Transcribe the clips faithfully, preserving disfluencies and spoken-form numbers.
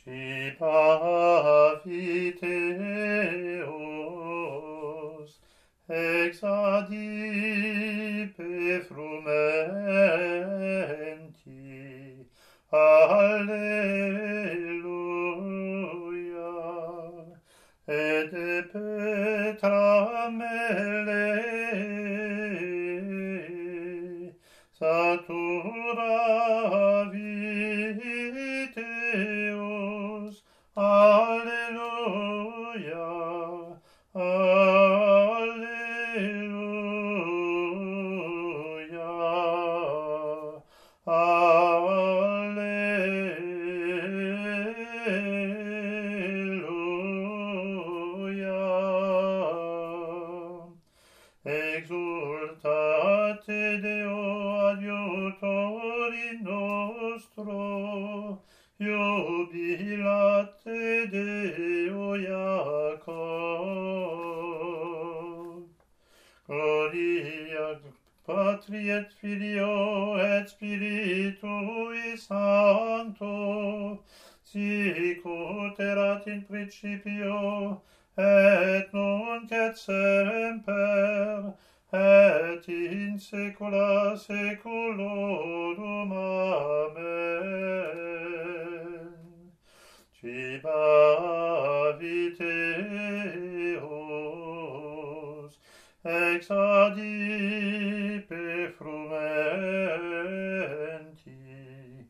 Cipaviteos ex adipe frumenti. Alleluia. Et de Petra mele satura viteos. Alleluia. Alleluia. Alleluia. Exultate Deo adiutori nostro, jubilate Deo Jacob. Gloria Patri et Filio et Spiritui Sancto, sic ut erat in principio, et nunc et semper, et in saecula saeculorum. Amen. Cipaviteos ex adipe frumenti.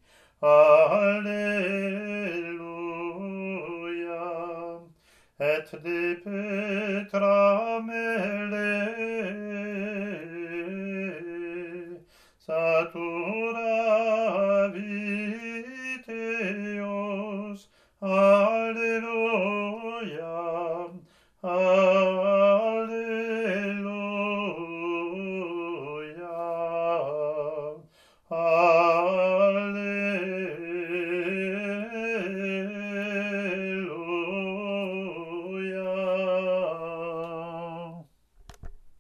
Alleluia. Et de Petra mele satura viteos. Alleluia.